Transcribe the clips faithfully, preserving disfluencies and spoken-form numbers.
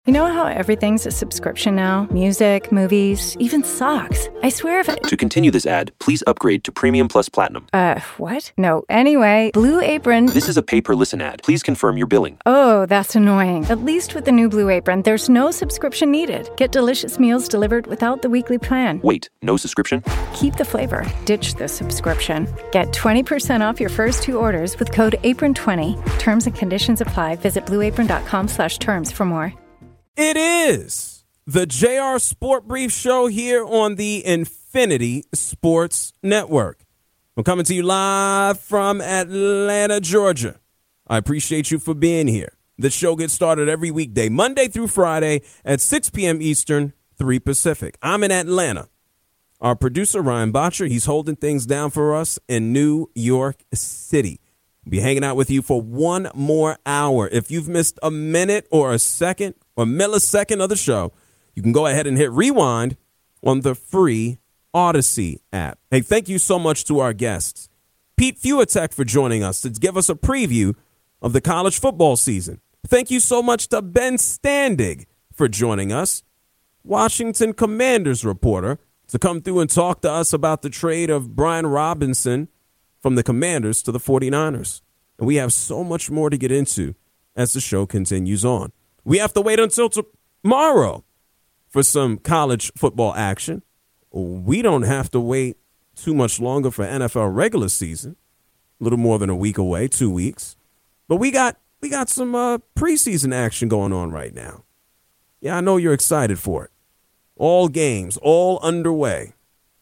You know how everything's a subscription now? Music, movies, even socks. I swear if it... To continue this ad, please upgrade to Premium Plus Platinum. Uh, what? No. Anyway, Blue Apron... This is a pay-per-listen ad. Please confirm your billing. Oh, that's annoying. At least with the new Blue Apron, there's no subscription needed. Get delicious meals delivered without the weekly plan. Wait, no subscription? Keep the flavor. Ditch the subscription. Get twenty percent off your first two orders with code apron twenty. Terms and conditions apply. Visit blueapron.com slash terms for more. It is the J R Sport Brief Show here on the Infinity Sports Network. I'm coming to you live from Atlanta, Georgia. I appreciate you for being here. The show gets started every weekday, Monday through Friday at six p.m. Eastern, three Pacific. I'm in Atlanta. Our producer, Ryan Botcher, he's holding things down for us in New York City. We'll be hanging out with you for one more hour. If you've missed a minute or a second or millisecond of the show, you can go ahead and hit rewind on the free Odyssey app. Hey, thank you so much to our guests. Pete Fiutak for joining us to give us a preview of the college football season. Thank you so much to Ben Standig for joining us, Washington Commanders reporter, to come through and talk to us about the trade of Brian Robinson from the Commanders to the forty-niners. And we have so much more to get into as the show continues on. We have to wait until tomorrow for some college football action. We don't have to wait too much longer for N F L regular season. A little more than a week away, two weeks. But we got we got some uh, preseason action going on right now. Yeah, I know you're excited for it. All games, all underway.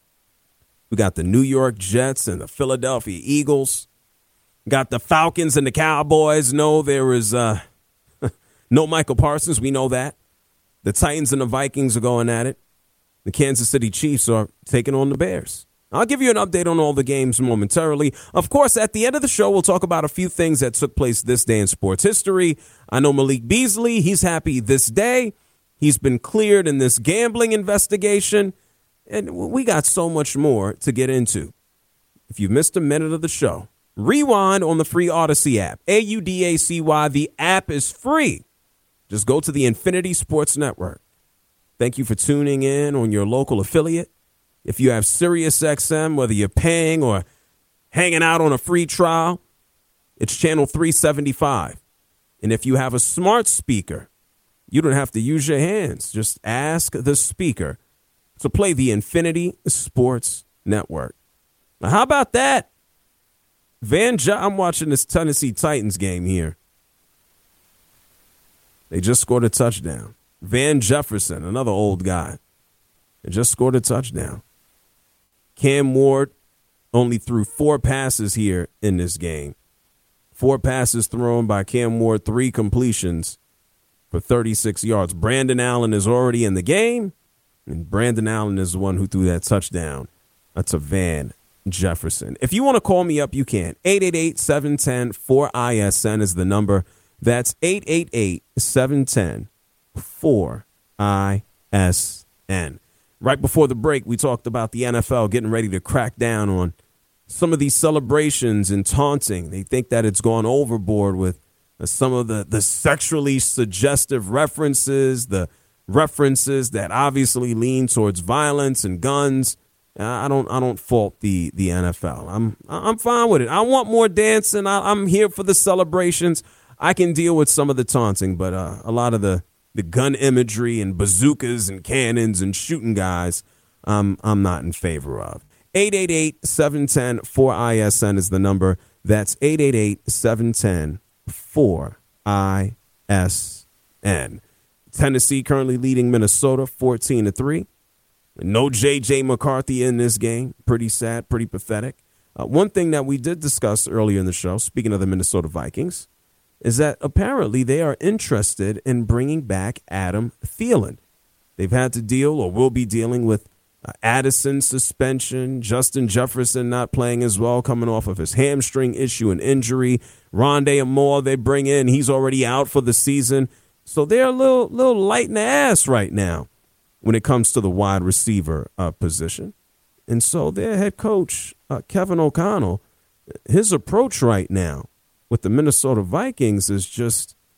We got the New York Jets and the Philadelphia Eagles. Got the Falcons and the Cowboys. No, there is uh, no Michael Parsons. We know that. The Titans and the Vikings are going at it. The Kansas City Chiefs are taking on the Bears. I'll give you an update on all the games momentarily. Of course, at the end of the show, we'll talk about a few things that took place this day in sports history. I know Malik Beasley, he's happy this day. He's been cleared in this gambling investigation. And we got so much more to get into. If you missed a minute of the show, rewind on the free Odyssey app. A U D A C Y. The app is free. Just go to the Infinity Sports Network. Thank you for tuning in on your local affiliate. If you have Sirius X M, whether you're paying or hanging out on a free trial, it's channel three seventy-five. And if you have a smart speaker, you don't have to use your hands. Just ask the speaker to play the Infinity Sports Network. Now, how about that? Van, Je- I'm watching this Tennessee Titans game here. They just scored a touchdown. Van Jefferson, another old guy, they just scored a touchdown. Cam Ward only threw four passes here in this game. Four passes thrown by Cam Ward, three completions for thirty-six yards. Brandon Allen is already in the game. And Brandon Allen is the one who threw that touchdown. That's a Van Jefferson. If you want to call me up, you can. eight eight eight, seven one zero, four I S N is the number. That's eight eight eight, seven one zero, four I S N. Right before the break, we talked about the N F L getting ready to crack down on some of these celebrations and taunting. They think that it's gone overboard with some of the, the sexually suggestive references, the references that obviously lean towards violence and guns. I don't I don't fault the the N F L. I'm I'm fine with it. I want more dancing. I, I'm here for the celebrations. I can deal with some of the taunting, but uh, a lot of the, the gun imagery and bazookas and cannons and shooting guys, um, I'm not in favor of. eight eight eight, seven one zero, four I S N is the number. That's eight eight eight, seven one zero, four I S N. Tennessee currently leading Minnesota fourteen to three. No J J McCarthy in this game. Pretty sad, pretty pathetic. Uh, one thing that we did discuss earlier in the show, speaking of the Minnesota Vikings, is that apparently they are interested in bringing back Adam Thielen. They've had to deal or will be dealing with uh, Addison's suspension, Justin Jefferson not playing as well, coming off of his hamstring issue and injury. Rondé Moore they bring in. He's already out for the season. So they're a little, little light in the ass right now when it comes to the wide receiver uh, position. And so their head coach, uh, Kevin O'Connell, his approach right now with the Minnesota Vikings is just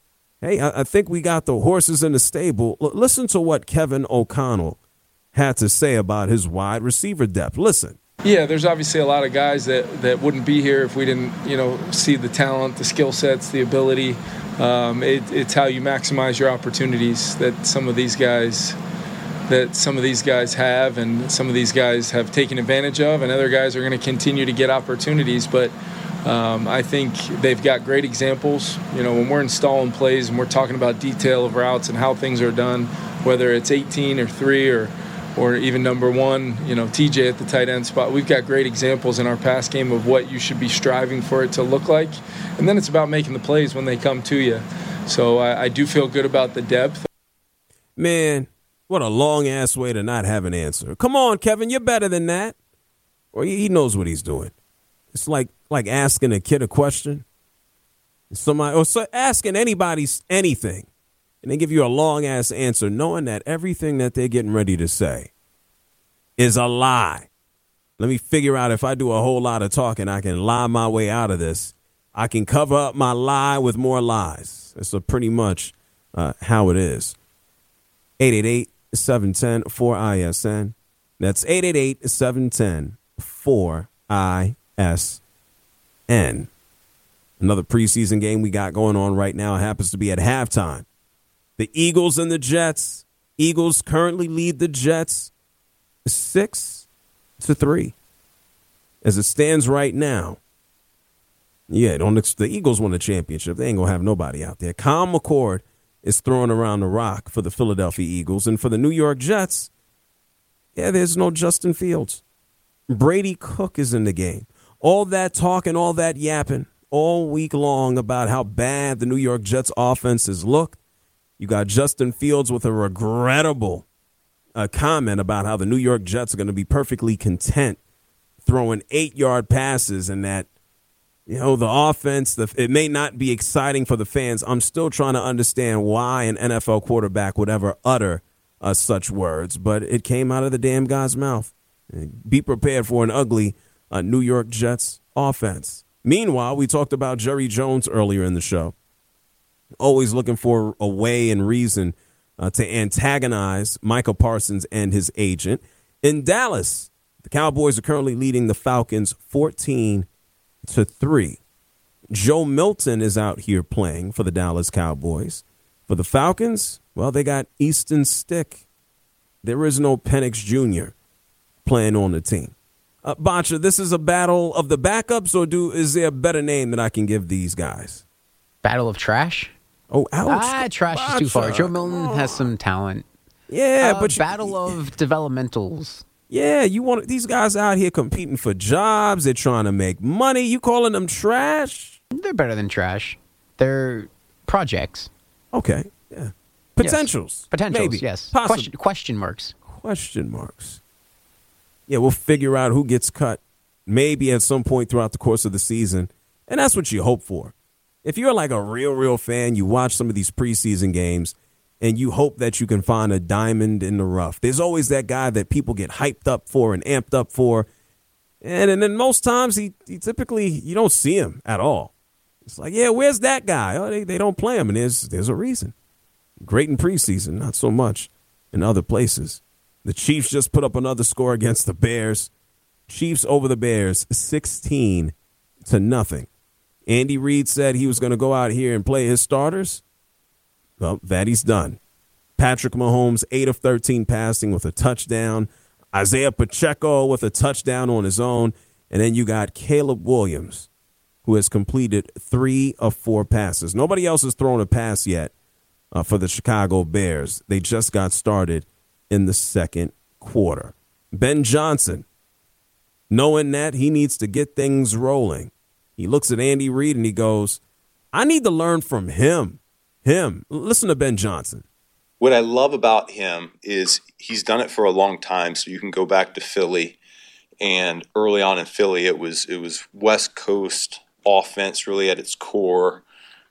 Hey, I, I think we got the horses in the stable. L- listen to what Kevin O'Connell had to say about his wide receiver depth. Listen. Yeah, there's obviously a lot of guys that, that wouldn't be here if we didn't, you know, see the talent, the skill sets, the ability. Um, it, it's how you maximize your opportunities that some of these guys that some of these guys have, and some of these guys have taken advantage of, and other guys are going to continue to get opportunities. But um, I think they've got great examples. You know, when we're installing plays and we're talking about detail of routes and how things are done, whether it's eighteen or three or or even number one, you know, T J at the tight end spot. We've got great examples in our pass game of what you should be striving for it to look like. And then it's about making the plays when they come to you. So I, I do feel good about the depth. Man, what a long-ass way to not have an answer. Come on, Kevin, you're better than that. Or he knows what he's doing. It's like like asking a kid a question. Somebody, or so asking anybody anything. And they give you a long-ass answer knowing that everything that they're getting ready to say is a lie. Let me figure out if I do a whole lot of talking, I can lie my way out of this. I can cover up my lie with more lies. That's a pretty much uh, how it is. eight eight eight, seven one zero, four I S N. That's eight eight eight, seven one zero, four I S N. Another preseason game we got going on right now happens to be at halftime. The Eagles and the Jets. Eagles currently lead the Jets six to three. As it stands right now. Yeah, don't the Eagles won the championship. They ain't gonna have nobody out there. Kyle McCord is throwing around the rock for the Philadelphia Eagles, and for the New York Jets, yeah, there's no Justin Fields. Brady Cook is in the game. All that talking, all that yapping, all week long about how bad the New York Jets offense has looked. You got Justin Fields with a regrettable uh, comment about how the New York Jets are going to be perfectly content throwing eight-yard passes, and that, you know, the offense, the, it may not be exciting for the fans. I'm still trying to understand why an N F L quarterback would ever utter uh, such words, but it came out of the damn guy's mouth. Be prepared for an ugly uh, New York Jets offense. Meanwhile, we talked about Jerry Jones earlier in the show. Always looking for a way and reason uh, to antagonize Michael Parsons and his agent. In Dallas, the Cowboys are currently leading the Falcons fourteen to three. Joe Milton is out here playing for the Dallas Cowboys. For the Falcons, well, they got Easton Stick. There is no Penix Junior playing on the team. Uh, Bacha, this is a battle of the backups, or do is there a better name that I can give these guys? Battle of trash? Oh, ouch. Ah, trash Bacha, is too far. Joe Milton has some talent. Yeah, uh, but battle you, of developmentals. Yeah, you want these guys out here competing for jobs. They're trying to make money. You calling them trash? They're better than trash. They're projects. Okay, yeah. Potentials. Yes. Potentials, maybe. yes. Possible. Question, question marks. Question marks. Yeah, we'll figure out who gets cut maybe at some point throughout the course of the season, and that's what you hope for. If you're like a real, real fan, you watch some of these preseason games, and you hope that you can find a diamond in the rough. There's always that guy that people get hyped up for and amped up for, and, and then most times he, he typically, you don't see him at all. It's like, yeah, where's that guy? Oh, they, they don't play him, and there's there's a reason. Great in preseason, not so much in other places. The Chiefs just put up another score against the Bears. Chiefs over the Bears, sixteen to nothing. Andy Reid said he was going to go out here and play his starters. Well, that he's done. Patrick Mahomes, eight of thirteen passing with a touchdown. Isaiah Pacheco with a touchdown on his own. And then you got Caleb Williams, who has completed three of four passes. Nobody else has thrown a pass yet uh, for the Chicago Bears. They just got started in the second quarter. Ben Johnson, knowing that he needs to get things rolling, he looks at Andy Reid and he goes, I need to learn from him. Him. Listen to Ben Johnson. What I love about him is he's done it for a long time. So you can go back to Philly, and early on in Philly, it was it was West Coast offense really at its core.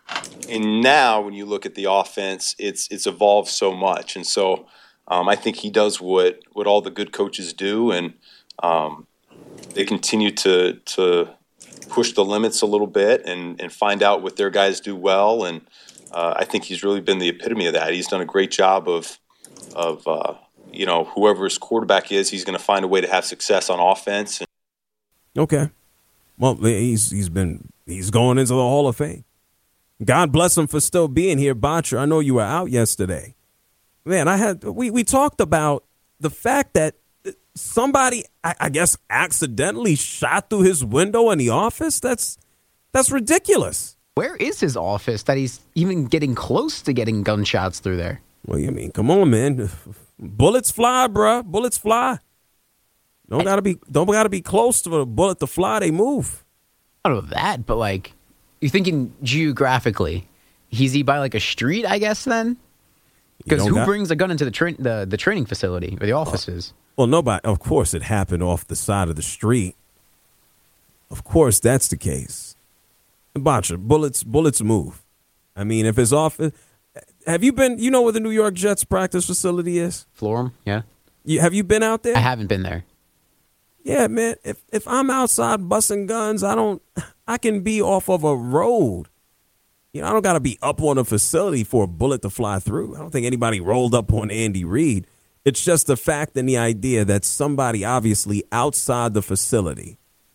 And now when you look at the offense, it's it's evolved so much. And so um, I think he does what what all the good coaches do, and um, they continue to to push the limits a little bit and, and find out what their guys do well. And uh, I think he's really been the epitome of that. He's done a great job of, of uh, you know, whoever his quarterback is, he's going to find a way to have success on offense. Okay. Well, he's he's been he's going into the Hall of Fame. God bless him for still being here, Botcher. I know you were out yesterday. Man, I had we, we talked about the fact that somebody, I, I guess, accidentally shot through his window in the office. That's that's ridiculous. Where is his office that he's even getting close to getting gunshots through there? Well, you mean, come on, man. Bullets fly, bruh. Bullets fly. Don't gotta be don't gotta be close to a bullet to fly. They move. I don't know that, but like, you're thinking geographically. Is he by like a street? I guess then, because who got... brings a gun into the tra- the the training facility or the offices? Oh. Well, nobody. Of course, it happened off the side of the street. Of course, that's the case. Botcha. Bullets bullets move. I mean, if it's off, have you been? You know where the New York Jets practice facility is? Florham, yeah. You, have you been out there? I haven't been there. Yeah, man. If if I'm outside busting guns, I don't. I can be off of a road. You know, I don't got to be up on a facility for a bullet to fly through. I don't think anybody rolled up on Andy Reid. It's just the fact and the idea that somebody obviously outside the facility.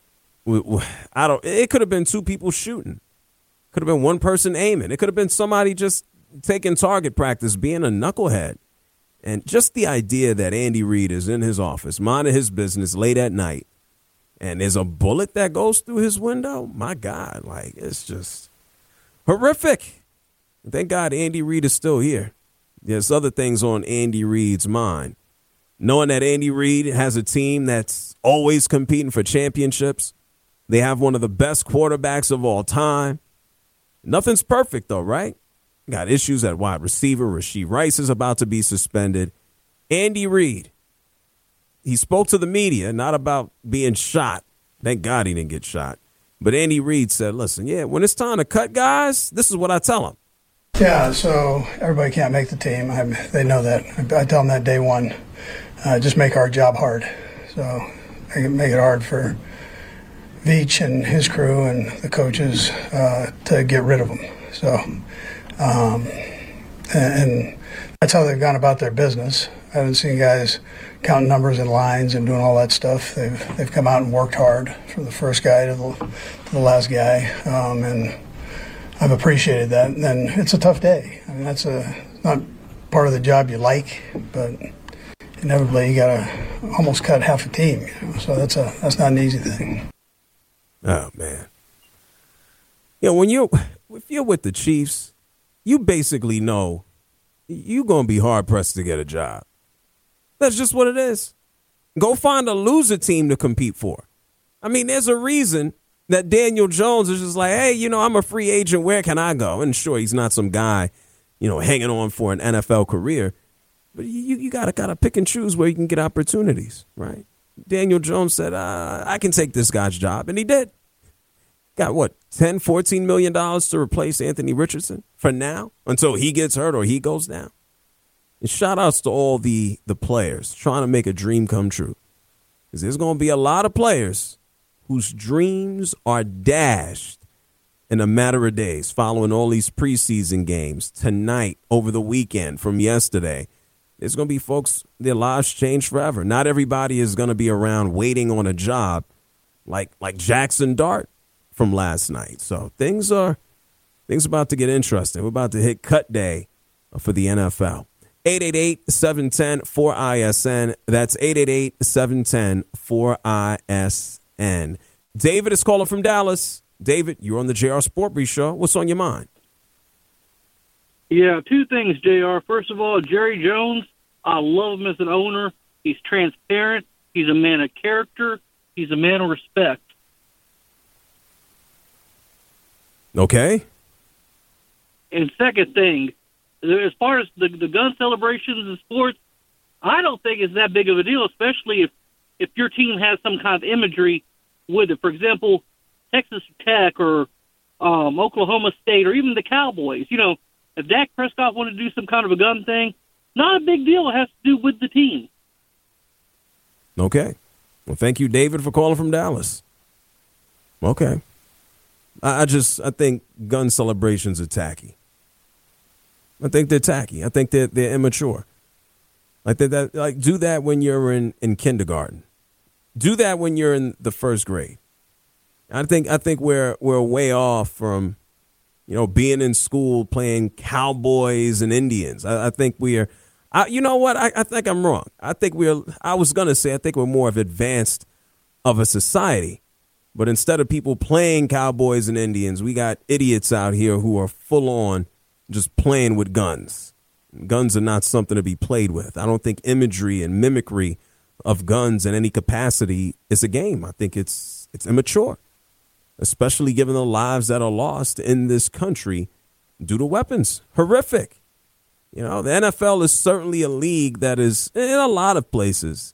I don't. It could have been two people shooting. Could have been one person aiming. It could have been somebody just taking target practice, being a knucklehead. And just the idea that Andy Reid is in his office, minding his business late at night, and there's a bullet that goes through his window. My God, like, it's just horrific. Thank God Andy Reid is still here. There's other things on Andy Reid's mind. Knowing that Andy Reid has a team that's always competing for championships. They have one of the best quarterbacks of all time. Nothing's perfect, though, right? Got issues at wide receiver. Rashee Rice is about to be suspended. Andy Reid, he spoke to the media, not about being shot. Thank God he didn't get shot. But Andy Reid said, listen, yeah, when it's time to cut guys, this is what I tell them. Yeah, so everybody can't make the team. I, they know that. I, I tell them that day one. Uh, just make our job hard. So make it, make it hard for Veach and his crew and the coaches uh, to get rid of them. So, um, and, and that's how they've gone about their business. I haven't seen guys counting numbers and lines and doing all that stuff. They've they've come out and worked hard from the first guy to the, to the last guy, um, and I've appreciated that. And then it's a tough day. I mean, that's a not part of the job you like, but inevitably you got to almost cut half a team. You know? So that's a that's not an easy thing. Oh man, you know when you if you're with the Chiefs, you basically know you're gonna be hard pressed to get a job. That's just what it is. Go find a loser team to compete for. I mean, there's a reason that Daniel Jones is just like, hey, you know, I'm a free agent. Where can I go? And sure, he's not some guy, you know, hanging on for an N F L career. But you you gotta gotta pick and choose where you can get opportunities, right? Daniel Jones said, uh, I can take this guy's job. And he did. Got what, ten, fourteen million dollars to replace Anthony Richardson for now until he gets hurt or he goes down. And shout outs to all the, the players trying to make a dream come true. Because there's going to be a lot of players whose dreams are dashed in a matter of days following all these preseason games tonight, over the weekend, from yesterday. There's going to be folks, their lives change forever. Not everybody is going to be around waiting on a job like like Jackson Dart from last night. So things are things about to get interesting. We're about to hit cut day for the N F L. eight eight eight, seven one zero, four I S N. That's eight eight eight, seven one zero, four I S N. David is calling from Dallas. David, you're on the J R Sport Brief Show. What's on your mind? Yeah, two things, J R. First of all, Jerry Jones, I love him as an owner. He's transparent. He's a man of character. He's a man of respect. Okay. And second thing, as far as the, the gun celebrations in sports, I don't think it's that big of a deal, especially if, if your team has some kind of imagery with it. For example, Texas Tech or um, Oklahoma State or even the Cowboys. You know, if Dak Prescott wanted to do some kind of a gun thing, not a big deal. It has to do with the team. Okay. Well, thank you, David, for calling from Dallas. Okay. I, I just, I think gun celebrations are tacky. I think they're tacky. I think they're, they're immature. Like that, that, like do that when you're in, in kindergarten. Do that when you're in the first grade. I think I think we're we're way off from, you know, being in school playing cowboys and Indians. I, I think we are. I, you know what? I, I think I'm wrong. I think we're. I was gonna say I think we're more of advanced of a society, but instead of people playing cowboys and Indians, we got idiots out here who are full on just playing with guns. Guns are not something to be played with. I don't think imagery and mimicry of guns in any capacity is a game. I think it's it's immature, especially given the lives that are lost in this country due to weapons. Horrific. You know, the N F L is certainly a league that is, in a lot of places,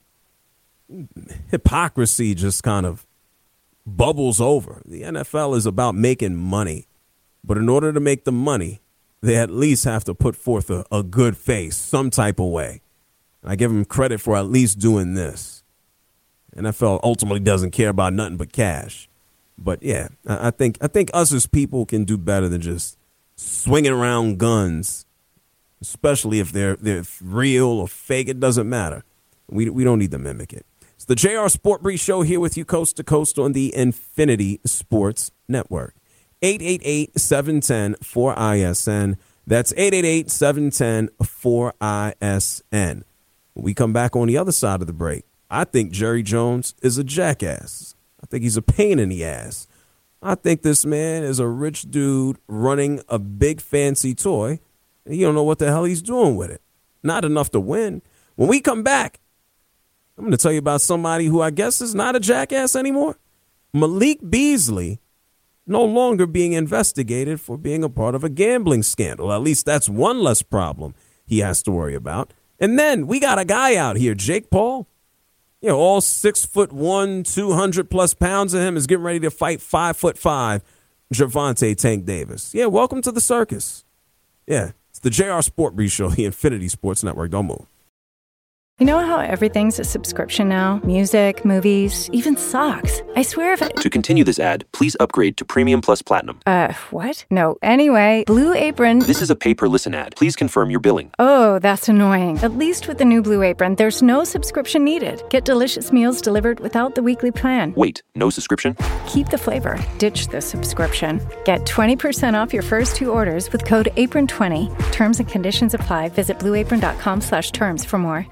hypocrisy just kind of bubbles over. The N F L is about making money, but in order to make the money, they at least have to put forth a, a good face some type of way. I give them credit for at least doing this. N F L ultimately doesn't care about nothing but cash. But, yeah, I, I think I think us as people can do better than just swinging around guns, especially if they're, they're real or fake. It doesn't matter. We, we don't need to mimic it. It's the J R Sport Brief Show here with you coast to coast on the Infinity Sports Network. eight eight eight, seven one zero, four I S N. That's eight eight eight, seven one zero, four I S N. When we come back on the other side of the break, I think Jerry Jones is a jackass. I think he's a pain in the ass. I think this man is a rich dude running a big fancy toy, and you don't know what the hell he's doing with it. Not enough to win. When we come back, I'm going to tell you about somebody who I guess is not a jackass anymore. Malik Beasley no longer being investigated for being a part of a gambling scandal. At least that's one less problem he has to worry about. And then we got a guy out here, Jake Paul. You know, all six foot one, two hundred plus pounds of him is getting ready to fight five foot five, Gervonta Tank Davis. Yeah, welcome to the circus. Yeah, it's the J R Sport Brief Show, the Infinity Sports Network. Don't move. You know how everything's a subscription now? Music, movies, even socks. I swear if I... To continue this ad, please upgrade to Premium Plus Platinum. Uh, what? No. Anyway, Blue Apron... This is a pay-per-listen ad. Please confirm your billing. Oh, that's annoying. At least with the new Blue Apron, there's no subscription needed. Get delicious meals delivered without the weekly plan. Wait, no subscription? Keep the flavor. Ditch the subscription. Get twenty percent off your first two orders with code apron twenty. Terms and conditions apply. Visit blueapron.com slash terms for more.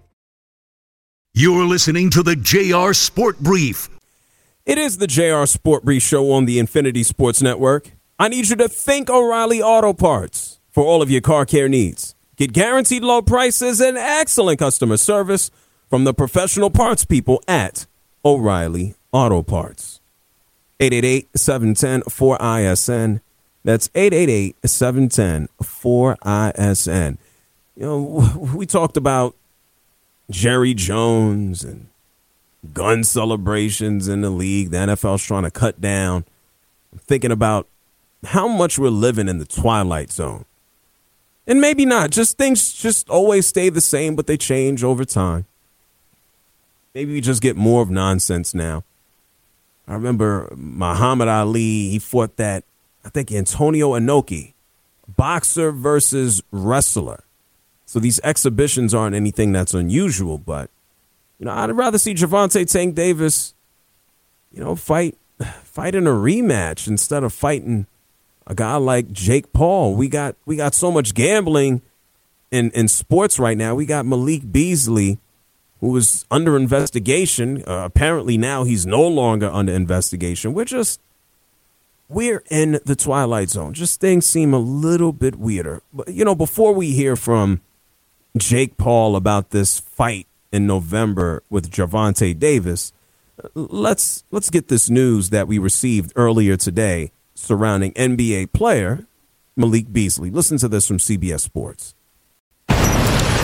You're listening to the J R Sport Brief. It is the J R Sport Brief Show on the Infinity Sports Network. I need you to think O'Reilly Auto Parts for all of your car care needs. Get guaranteed low prices and excellent customer service from the professional parts people at O'Reilly Auto Parts. eight eight eight, seven one zero, four I S N. That's eight eight eight, seven one zero, four I S N. You know, we talked about Jerry Jones and gun celebrations in the league. The N F L's trying to cut down. I'm thinking about how much we're living in the twilight zone. And maybe not. Just things just always stay the same, but they change over time. Maybe we just get more of nonsense now. I remember Muhammad Ali, he fought that, I think, Antonio Inoki, boxer versus wrestler. So these exhibitions aren't anything that's unusual, but, you know, I'd rather see Gervonta Tank Davis, you know, fight, fight in a rematch instead of fighting a guy like Jake Paul. We got we got so much gambling in, in sports right now. We got Malik Beasley, who is under investigation. Uh, apparently now he's no longer under investigation. We're just, we're in the twilight zone. Just things seem a little bit weirder. But, you know, before we hear from Jake Paul about this fight in November with Gervonta Davis, let's let's get this news that we received earlier today surrounding N B A player Malik Beasley. Listen to this from C B S Sports. We want to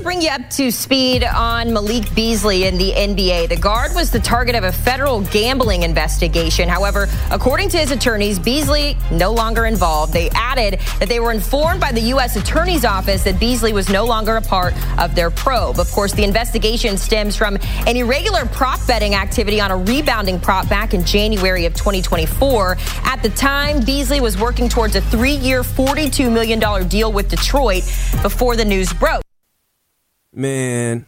bring you up to speed on Malik Beasley in the N B A. The guard was the target of a federal gambling investigation. However, according to his attorneys, Beasley no longer involved. They added that they were informed by the U S Attorney's Office that Beasley was no longer a part of their probe. Of course, the investigation stems from an irregular prop betting activity on a rebounding prop back in January of twenty twenty-four. At the time, Beasley was working towards a three-year, forty-two million dollars deal with Detroit before the news broke. Man,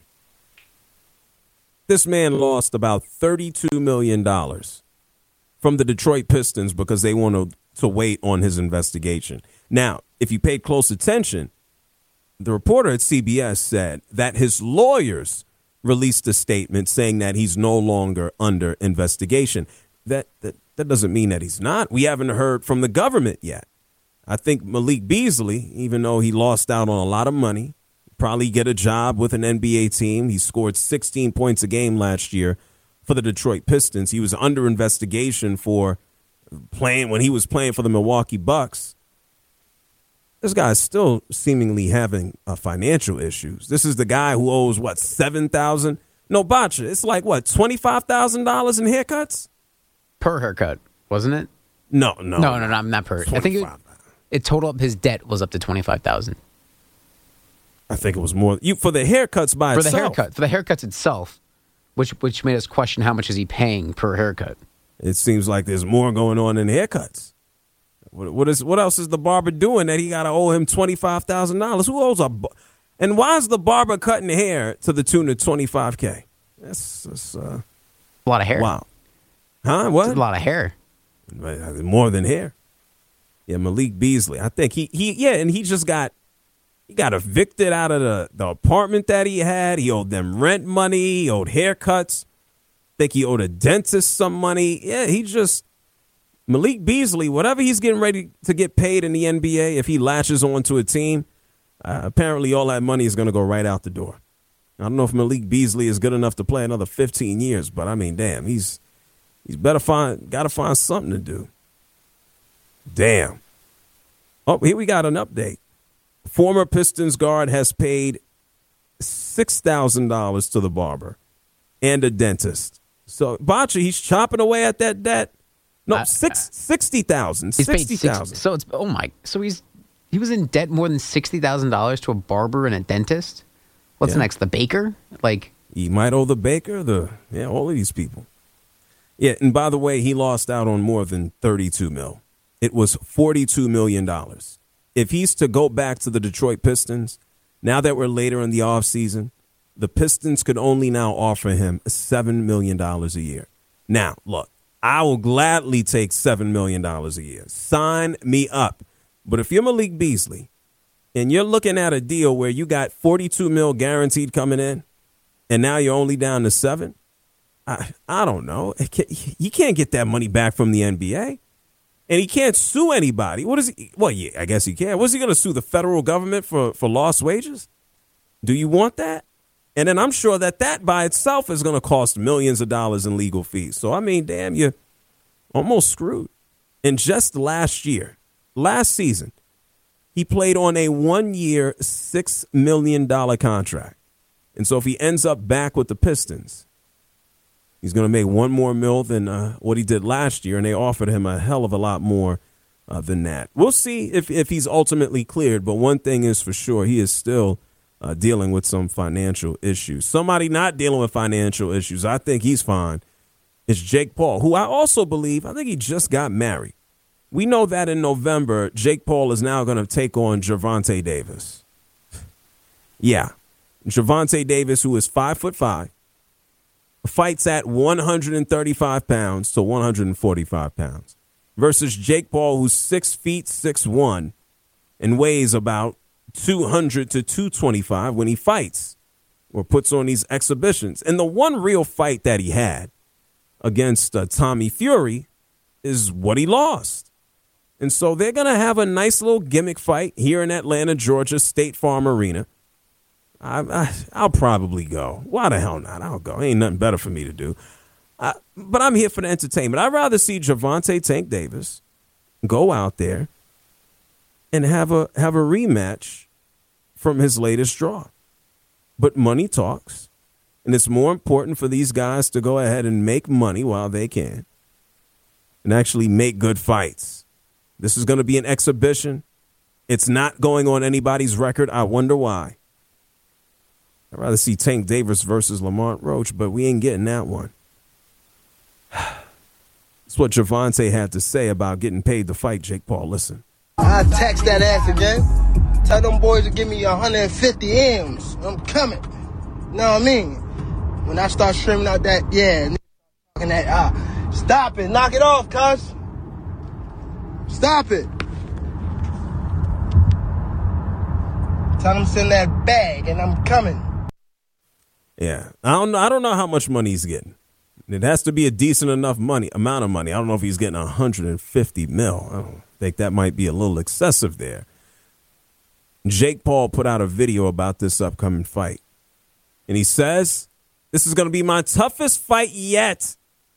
this man lost about thirty-two million dollars from the Detroit Pistons because they wanted to wait on his investigation. Now, if you paid close attention, the reporter at C B S said that his lawyers released a statement saying that he's no longer under investigation. That, that, that doesn't mean that he's not. We haven't heard from the government yet. I think Malik Beasley, even though he lost out on a lot of money, probably get a job with an N B A team. He scored sixteen points a game last year for the Detroit Pistons. He was under investigation for playing when he was playing for the Milwaukee Bucks. This guy's still seemingly having uh, financial issues. This is the guy who owes, what, seven thousand dollars? No, Bacha, it's like, what, twenty-five thousand dollars in haircuts? Per haircut, wasn't it? No, no. No, no, no, not per. I think it, it totaled up, his debt was up to twenty-five thousand dollars. I think it was more. You For the haircuts by for itself. The haircut, for the haircuts itself, which which made us question how much is he paying per haircut. It seems like there's more going on in haircuts. What, what is what else is the barber doing that he got to owe him twenty-five thousand dollars? Who owes a and why is the barber cutting hair to the tune of twenty-five K? That's, that's uh, a lot of hair. Wow. Huh? What? That's a lot of hair. More than hair. Yeah, Malik Beasley. I think he he yeah, and he just got he got evicted out of the, the apartment that he had. He owed them rent money, he owed haircuts. I think he owed a dentist some money. Yeah, he just Malik Beasley, whatever he's getting ready to get paid in the N B A, if he latches onto a team, uh, apparently all that money is going to go right out the door. I don't know if Malik Beasley is good enough to play another fifteen years, but I mean, damn, he's he's better find got to find something to do. Damn. Oh, here we got an update. Former Pistons guard has paid six thousand dollars to the barber and a dentist. So, Bacha, he's chopping away at that debt. No, uh, six, sixty thousand dollars. sixty thousand dollars. So, it's, oh, my. So, he's he was in debt more than sixty thousand dollars to a barber and a dentist? What's yeah. next, the baker? Like, he might owe the baker, the yeah, all of these people. Yeah, and by the way, he lost out on more than thirty-two mil. It was forty-two million dollars. If he's to go back to the Detroit Pistons, now that we're later in the offseason, the Pistons could only now offer him seven million dollars a year. Now, look, I will gladly take seven million dollars a year. Sign me up. But if you're Malik Beasley and you're looking at a deal where you got forty-two mil guaranteed coming in and now you're only down to seven, I, I don't know. You can't get that money back from the N B A. And he can't sue anybody. What is he? Well, yeah, I guess he can. What's he going to sue the federal government for, for lost wages? Do you want that? And then I'm sure that that by itself is going to cost millions of dollars in legal fees. So, I mean, damn, you're almost screwed. And just last year, last season, he played on a one-year, six million dollars contract. And so if he ends up back with the Pistons, he's going to make one more mil than uh, what he did last year, and they offered him a hell of a lot more uh, than that. We'll see if, if he's ultimately cleared, but one thing is for sure, he is still uh, dealing with some financial issues. Somebody not dealing with financial issues, I think he's fine, is Jake Paul, who I also believe, I think he just got married. We know that in November, Jake Paul is now going to take on Gervonta Davis. Yeah, Gervonta Davis, who is five foot five. Fights at one hundred thirty-five pounds to one hundred forty-five pounds versus Jake Paul, who's six feet six one and weighs about two hundred to two twenty-five when he fights or puts on these exhibitions. And the one real fight that he had against uh, Tommy Fury is what he lost. And so they're going to have a nice little gimmick fight here in Atlanta, Georgia, State Farm Arena. I, I, I'll probably go. Why the hell not? I'll go. Ain't nothing better for me to do. I, but I'm here for the entertainment. I'd rather see Gervonta Tank Davis go out there and have a have a rematch from his latest draw. but money talks. And it's more important for these guys to go ahead and make money while they can and actually make good fights. This is going to be an exhibition. It's not going on anybody's record. I wonder why. I'd rather see Tank Davis versus Lamont Roach, but we ain't getting that one. That's what Gervonta had to say about getting paid to fight Jake Paul. Listen. I tax that ass again. Tell them boys to give me one hundred fifty M's. I'm coming. You know what I mean? When I start streaming out that, yeah, talking that, ah, stop it. Knock it off, cuz. Stop it. Tell them to send that bag, and I'm coming. Yeah, I don't know. I don't know how much money he's getting. It has to be a decent enough money amount of money. I don't know if he's getting one hundred fifty mil. I don't think that might be a little excessive there. Jake Paul put out a video about this upcoming fight, and he says, "This is going to be my toughest fight yet."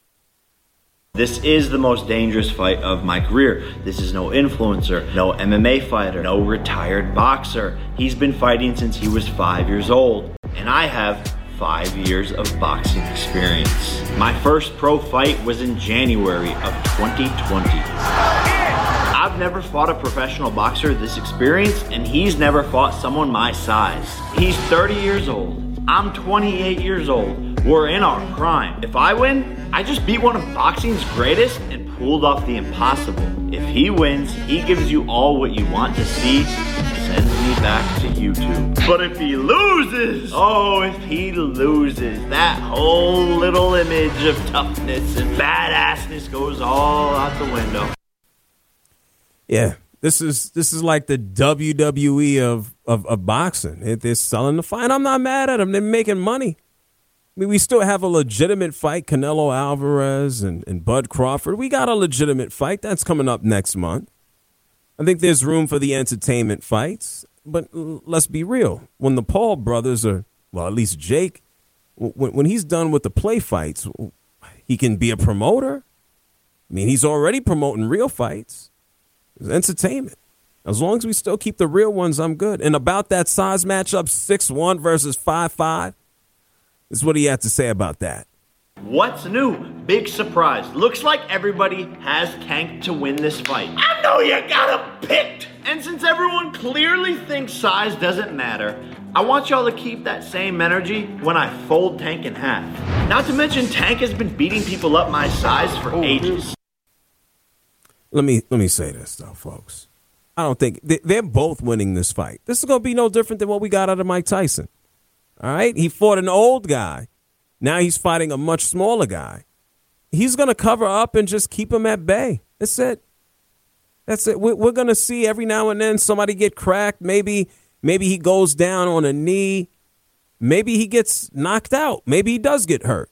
This is the most dangerous fight of my career. This is no influencer, no M M A fighter, no retired boxer. He's been fighting since he was five years old, and I have five years of boxing experience. My first pro fight was in January of twenty twenty. I've never fought a professional boxer this experienced, and he's never fought someone my size. He's thirty years old. I'm twenty-eight years old. We're in our prime. If I win, I just beat one of boxing's greatest and pulled off the impossible. If he wins, he gives you all what you want to see and sends me back to YouTube. But if he loses, oh, if he loses, that whole little image of toughness and badassness goes all out the window. Yeah, this is this is like the W W E of, of, of boxing. They're selling the fight. I'm not mad at them. They're making money. I mean, we still have a legitimate fight, Canelo Alvarez and, and Bud Crawford. We got a legitimate fight. That's coming up next month. I think there's room for the entertainment fights. But let's be real. When the Paul brothers are, well, at least Jake, when, when he's done with the play fights, he can be a promoter. I mean, he's already promoting real fights. It's entertainment. As long as we still keep the real ones, I'm good. And about that size matchup, six one versus five five, this is what he had to say about that. What's new? Big surprise. Looks like everybody has Tank to win this fight. I know you got him picked! And since everyone clearly thinks size doesn't matter, I want y'all to keep that same energy when I fold Tank in half. Not to mention, Tank has been beating people up my size for ages. Let me let me say this, though, folks. I don't think they, they're both winning this fight. This is going to be no different than what we got out of Mike Tyson. All right? He fought an old guy. Now he's fighting a much smaller guy. He's going to cover up and just keep him at bay. That's it. That's it. We're, we're going to see every now and then somebody get cracked. Maybe, maybe he goes down on a knee. Maybe he gets knocked out. Maybe he does get hurt.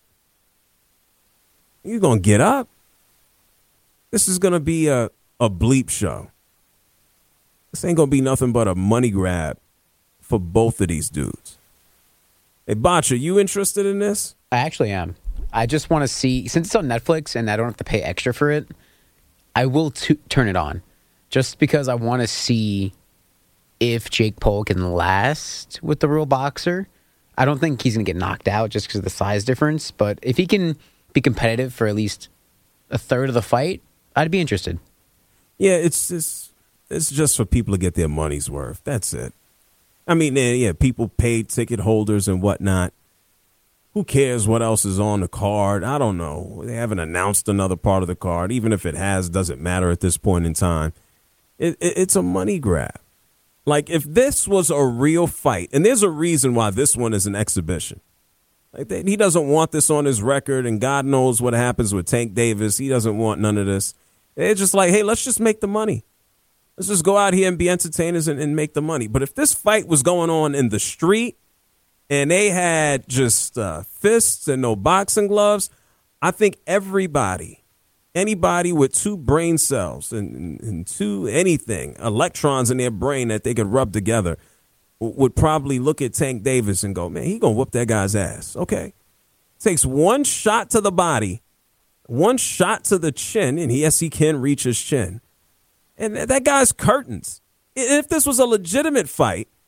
He's going to get up. This is going to be a, a bleep show. This ain't going to be nothing but a money grab for both of these dudes. Hey, Botch, are you interested in this? I actually am. I just want to see, since it's on Netflix and I don't have to pay extra for it, I will t- turn it on just because I want to see if Jake Paul can last with the real boxer. I don't think he's going to get knocked out just because of the size difference, but if he can be competitive for at least a third of the fight, I'd be interested. Yeah, it's just, it's just for people to get their money's worth. That's it. I mean, yeah, people paid ticket holders and whatnot. Who cares what else is on the card? I don't know. They haven't announced another part of the card. Even if it has, doesn't matter at this point in time. It, it, it's a money grab. Like, if this was a real fight, and there's a reason why this one is an exhibition. Like, they, he doesn't want this on his record, and God knows what happens with Tank Davis. He doesn't want none of this. They're just like, hey, let's just make the money. Let's just go out here and be entertainers and, and make the money. But if this fight was going on in the street and they had just uh, fists and no boxing gloves, I think everybody, anybody with two brain cells and, and two anything, electrons in their brain that they could rub together, w- would probably look at Tank Davis and go, man, he going to whoop that guy's ass. Okay. Takes one shot to the body, one shot to the chin, and yes, he can reach his chin. And that guy's curtains. If this was a legitimate fight,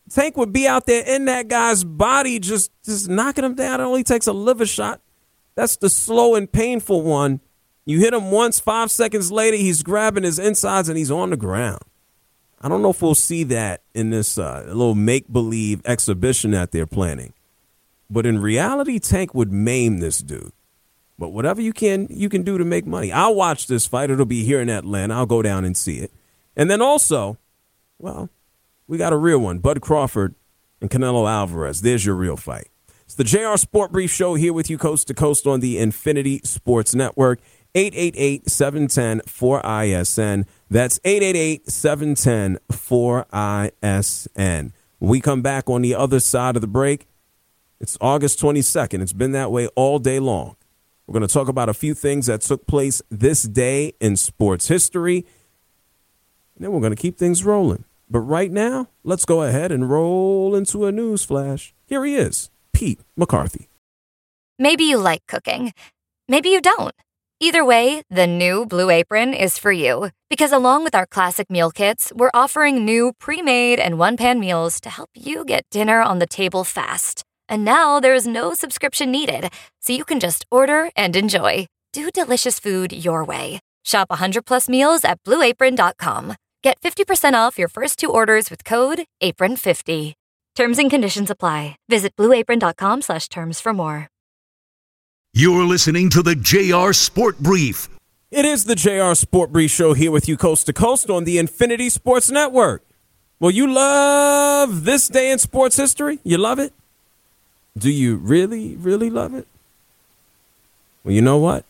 Tank would be out there in that guy's body, just, just knocking him down. It only takes a liver shot. That's the slow and painful one. You hit him once, five seconds later, he's grabbing his insides and he's on the ground. I don't know if we'll see that in this uh, little make-believe exhibition that they're planning. But in reality, Tank would maim this dude. But whatever you can you can do to make money. I'll watch this fight. It'll be here in Atlanta. I'll go down and see it. And then also, well, we got a real one. Bud Crawford and Canelo Alvarez. There's your real fight. It's the J R Sport Brief Show here with you coast to coast on the Infinity Sports Network. eight eight eight, seven one zero, four I S N. That's eight eight eight, seven one zero, four I S N. When we come back on the other side of the break, it's August twenty-second. It's been that way all day long. We're going to talk about a few things that took place this day in sports history. And then we're going to keep things rolling. But right now, let's go ahead and roll into a news flash. Here he is, Pete McCarthy. Maybe you like cooking. Maybe you don't. Either way, the new Blue Apron is for you. Because along with our classic meal kits, we're offering new pre-made and one-pan meals to help you get dinner on the table fast. And now there's no subscription needed, so you can just order and enjoy. Do delicious food your way. Shop one hundred plus meals at blue apron dot com. Get fifty percent off your first two orders with code apron fifty. Terms and conditions apply. Visit blue apron dot com slash terms for more. You're listening to the J R Sport Brief. It is the J R Sport Brief Show here with you coast to coast on the Infinity Sports Network. Well, you love this day in sports history? You love it? Do you really, really love it? Well, you know what?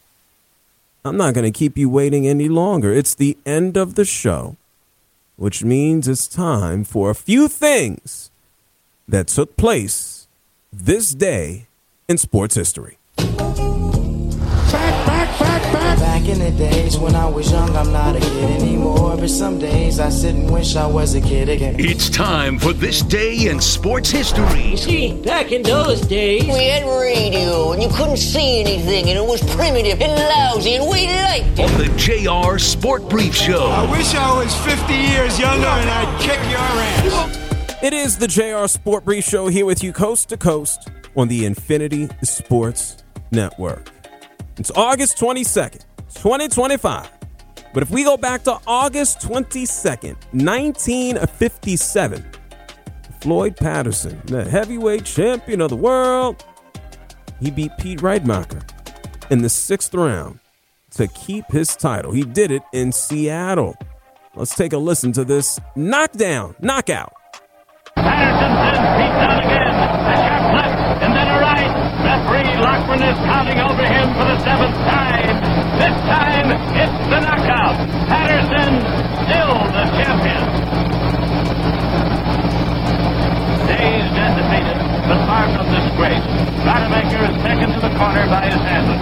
I'm not going to keep you waiting any longer. It's the end of the show, which means it's time for a few things that took place this day in sports history. Back, back, back, back. Back in the days when I was young, I'm not a kid anymore. But some days I sit and wish I was a kid again. It's time for this day in sports history. You see, back in those days, we had radio and you couldn't see anything and it was primitive and lousy and we liked it. On the J R Sport Brief Show. I wish I was fifty years younger and I'd kick your ass. It is the J R Sport Brief Show here with you coast to coast on the Infinity Sports Network. It's August twenty-second, twenty twenty-five. But if we go back to August twenty-second, nineteen fifty-seven, Floyd Patterson, the heavyweight champion of the world, he beat Pete Reitmacher in the sixth round to keep his title. He did it in Seattle. Let's take a listen to this knockdown, knockout. Patterson sends Pete down again. A sharp left and then a right. Referee Lockman is counting over him for the seventh time. This time, it's the knockout. Patterson, still the champion. Dazed and defeated, but far from disgrace, Rademacher is taken to the corner by his handler.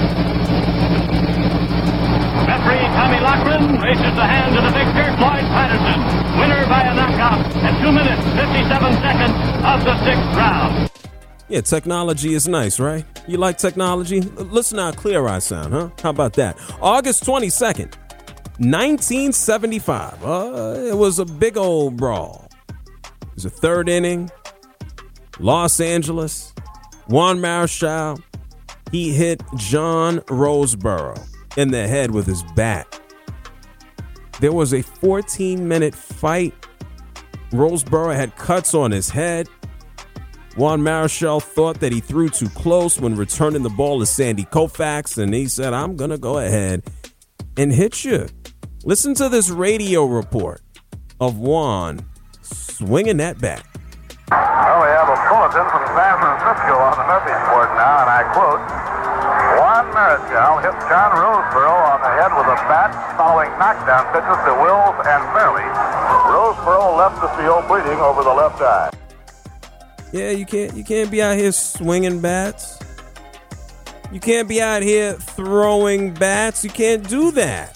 Referee Tommy Lockman races the hand of the victor, Floyd Patterson. Winner by a knockout at two minutes, fifty-seven seconds of the sixth round. Yeah, technology is nice, right? You like technology? Listen to how clear I sound, huh? How about that? August twenty-second, nineteen seventy-five. Uh, it was a big old brawl. It was a third inning. Los Angeles. Juan Marichal. He hit John Roseboro in the head with his bat. There was a fourteen-minute fight. Roseboro had cuts on his head. Juan Marichal thought that he threw too close when returning the ball to Sandy Koufax, and he said, I'm going to go ahead and hit you. Listen to this radio report of Juan swinging that bat. Well, we have a bulletin from San Francisco on the message board now, and I quote, Juan Marichal hit John Roseboro on the head with a bat following knockdown pitches to Wills and Fairley. Roseboro left the field bleeding over the left eye. Yeah, you can't you can't be out here swinging bats. You can't be out here throwing bats. You can't do that.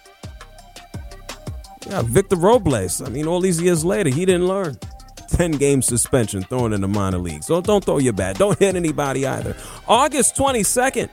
Yeah, Victor Robles. I mean, all these years later, he didn't learn. ten-game suspension thrown in the minor leagues. So don't throw your bat. Don't hit anybody either. August twenty-second.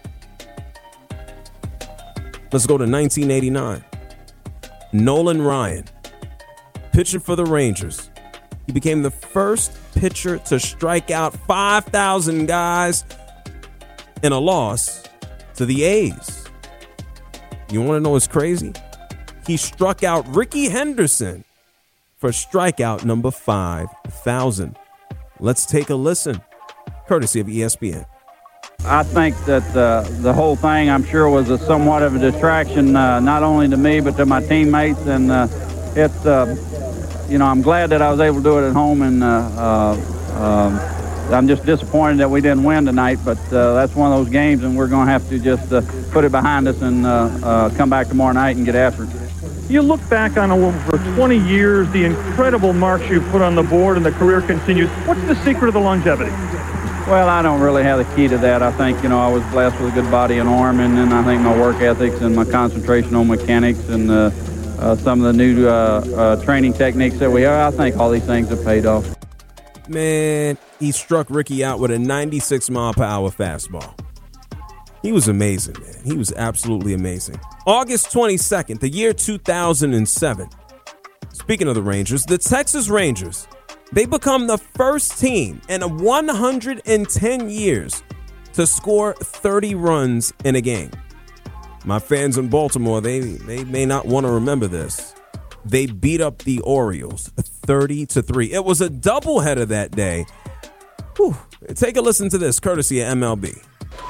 Let's go to nineteen eighty-nine. Nolan Ryan, pitching for the Rangers. He became the first pitcher to strike out five thousand guys in a loss to the A's. You want to know what's crazy? He struck out Rickey Henderson for strikeout number five thousand. Let's take a listen, courtesy of E S P N. I think that uh, the whole thing, I'm sure, was a somewhat of a distraction, uh, not only to me but to my teammates. And uh, it's, uh, you know, I'm glad that I was able to do it at home. And uh, uh, um, I'm just disappointed that we didn't win tonight. But uh, that's one of those games, and we're going to have to just uh, put it behind us and uh, uh, come back tomorrow night and get after it. You look back on over twenty years, the incredible marks you've put on the board, and the career continues. What's the secret of the longevity? Well, I don't really have the key to that. I think, you know, I was blessed with a good body and arm, and then I think my work ethics and my concentration on mechanics and uh, uh, some of the new uh, uh, training techniques that we have, I think all these things have paid off. Man, he struck Rickey out with a ninety-six mile per hour fastball. He was amazing, man. He was absolutely amazing. August twenty-second, the year two thousand seven. Speaking of the Rangers, the Texas Rangers, they become the first team in one hundred ten years to score thirty runs in a game. My fans in Baltimore, they, they may not want to remember this. They beat up the Orioles thirty to three. It was a doubleheader that day. Whew. Take a listen to this, courtesy of M L B.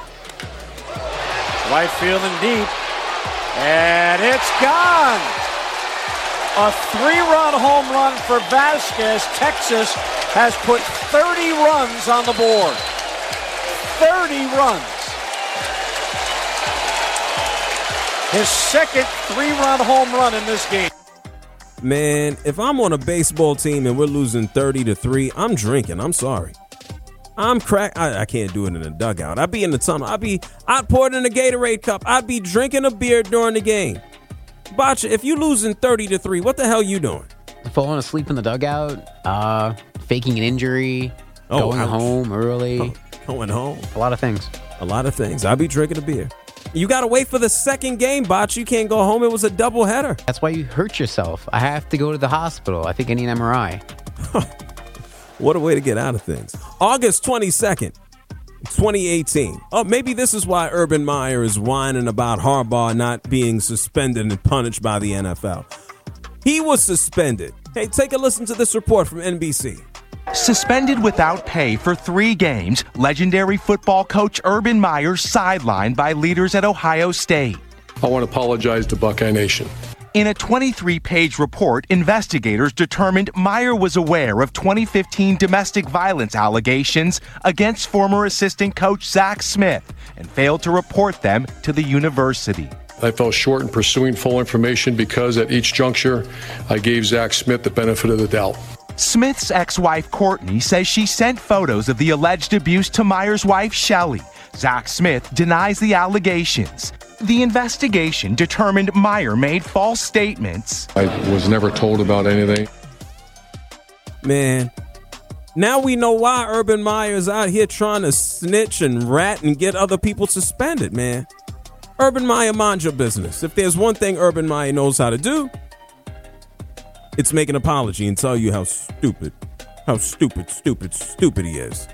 Right field and deep. And it's gone. A three-run home run for Vasquez. Texas has put thirty runs on the board. thirty runs. His second three-run home run in this game. Man, if I'm on a baseball team and we're losing thirty to three, I'm drinking. I'm sorry. I'm crack. I, I can't do it in a dugout. I'd be in the tunnel. I'd be. I'd pour it in a Gatorade cup. I'd be drinking a beer during the game. Botcha, if you losing thirty to three, what the hell you doing? Falling asleep in the dugout, uh, faking an injury, oh, going ouch. home early. Oh, going home. A lot of things. A lot of things. I'd be drinking a beer. You got to wait for the second game, Botch. You can't go home. It was a doubleheader. That's why you hurt yourself. I have to go to the hospital. I think I need an M R I. What a way to get out of things. August twenty-second, twenty eighteen. Oh, maybe this is why Urban Meyer is whining about Harbaugh not being suspended and punished by the N F L. He was suspended. Hey, take a listen to this report from N B C. Suspended without pay for three games, legendary football coach Urban Meyer sidelined by leaders at Ohio State. I want to apologize to Buckeye Nation. In a twenty-three page report, investigators determined Meyer was aware of twenty fifteen domestic violence allegations against former assistant coach Zach Smith and failed to report them to the university. I fell short in pursuing full information because at each juncture, I gave Zach Smith the benefit of the doubt. Smith's ex-wife Courtney says she sent photos of the alleged abuse to Meyer's wife Shelley. Zach Smith denies the allegations. The investigation determined Meyer made false statements. I was never told about anything. Man, now we know why Urban Meyer's out here trying to snitch and rat and get other people suspended, man. Urban Meyer, mind your business. If there's one thing Urban Meyer knows how to do, it's make an apology and tell you how stupid, how stupid, stupid, stupid he is.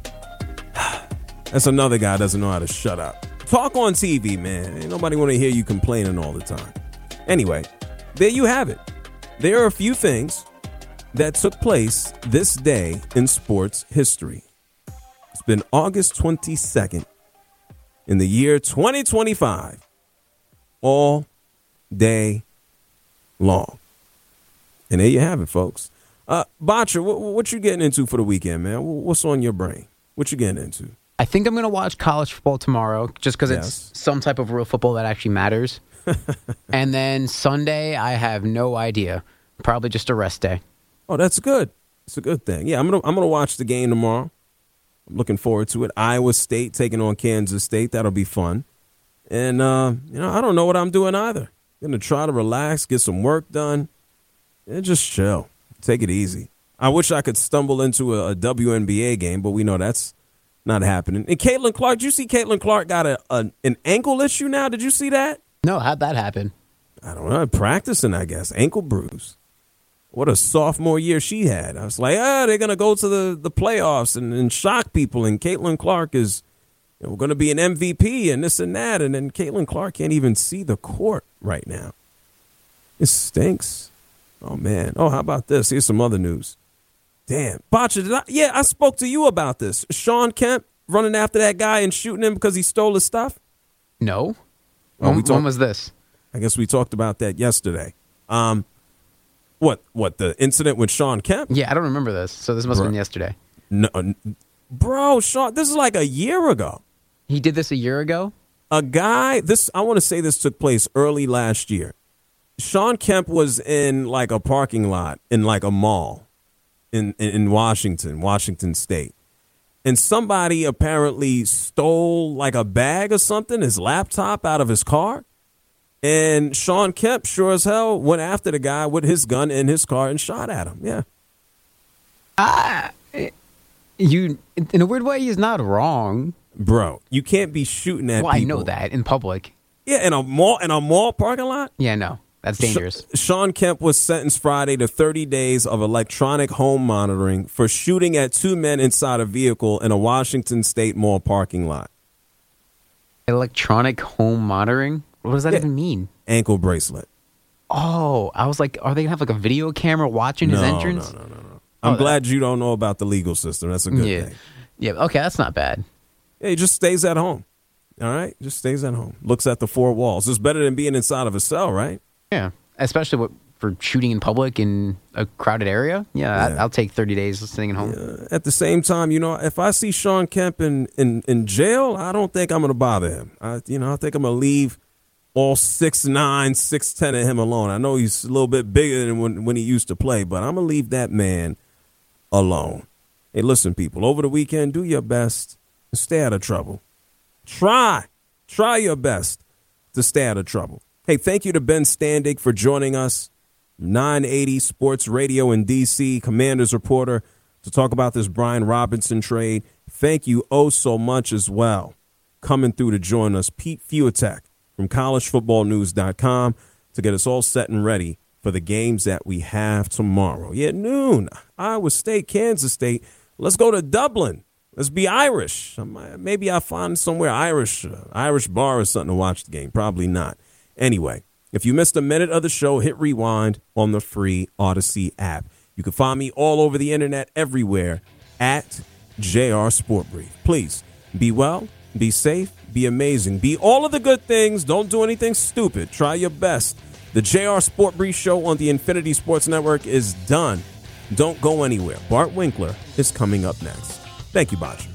That's another guy that doesn't know how to shut up. Talk on T V, man. Ain't nobody want to hear you complaining all the time. Anyway, there you have it. There are a few things that took place this day in sports history. It's been August twenty-second in the year twenty twenty-five, all day long. And there you have it, folks. Uh, Botcher, what, what you getting into for the weekend, man? What's on your brain? What you getting into? I think I'm going to watch college football tomorrow just because yes. it's some type of real football that actually matters. And then Sunday, I have no idea. Probably just a rest day. Oh, that's good. It's a good thing. Yeah, I'm going to I'm gonna watch the game tomorrow. I'm looking forward to it. Iowa State taking on Kansas State. That'll be fun. And, uh, you know, I don't know what I'm doing either. I'm going to try to relax, get some work done, and just chill. Take it easy. I wish I could stumble into a, a W N B A game, but we know that's not happening. And Caitlin Clark, did you see Caitlin Clark got a, a an ankle issue now? Did you see that? No, how'd that happen? I don't know. Practicing, I guess. Ankle bruise. what a sophomore year she had. I was like, ah, they're going to go to the, the playoffs and, and shock people. And Caitlin Clark is you know, going to be an M V P and this and that. And then Caitlin Clark can't even see the court right now. It stinks. Oh, man. Oh, how about this? Here's some other news. Damn. Botcha, did I? Yeah, I spoke to you about this. Sean Kemp running after that guy and shooting him because he stole his stuff? No. Oh, when, we talked, when was this? I guess we talked about that yesterday. Um, what? What? The incident with Sean Kemp? Yeah, I don't remember this. So this must bro, have been yesterday. No, bro, Sean, this is like a year ago. He did this a year ago? A guy, this I want to say this took place early last year. Sean Kemp was in like a parking lot in like a mall in, in, in Washington, Washington State. And somebody apparently stole like a bag or something, his laptop out of his car. And Sean Kemp sure as hell went after the guy with his gun in his car and shot at him. Yeah. Ah, you, in a weird way, he's not wrong. Bro, you can't be shooting at well, people. I know that in public. Yeah, in a mall, in a mall parking lot? Yeah, no. That's dangerous. Sean Kemp was sentenced Friday to thirty days of electronic home monitoring for shooting at two men inside a vehicle in a Washington State mall parking lot. Electronic home monitoring? What does that yeah. even mean? Ankle bracelet. Oh, I was like, are they going to have like a video camera watching no, his entrance? No, no, no, no. I'm oh, glad that... you don't know about the legal system. That's a good yeah. thing. Yeah, okay, that's not bad. Yeah, he just stays at home. All right? Just stays at home. Looks at the four walls. It's better than being inside of a cell, right? Yeah, especially what, for shooting in public in a crowded area. Yeah, yeah. I, I'll take thirty days sitting at home. Yeah. At the same time, you know, if I see Sean Kemp in, in, in jail, I don't think I'm going to bother him. I, you know, I think I'm going to leave all six nine, six ten of him alone. I know he's a little bit bigger than when, when he used to play, but I'm going to leave that man alone. Hey, listen, people, over the weekend, do your best to stay out of trouble. Try. Try your best to stay out of trouble. Hey, thank you to Ben Standig for joining us, nine eighty Sports Radio in D C, Commanders reporter, to talk about this Brian Robinson trade. Thank you oh so much as well. Coming through to join us, Pete Fiutak from college football news dot com to get us all set and ready for the games that we have tomorrow. Yeah, noon, Iowa State, Kansas State. Let's go to Dublin. Let's be Irish. Maybe I'll find somewhere Irish, uh, Irish bar or something to watch the game. Probably not. Anyway, if you missed a minute of the show, hit rewind on the free Odyssey app. You can find me all over the internet, everywhere, at J R Sport Brief. Please, be well, be safe, be amazing. Be all of the good things. Don't do anything stupid. Try your best. The J R Sport Brief show on the Infinity Sports Network is done. Don't go anywhere. Bart Winkler is coming up next. Thank you, Baj.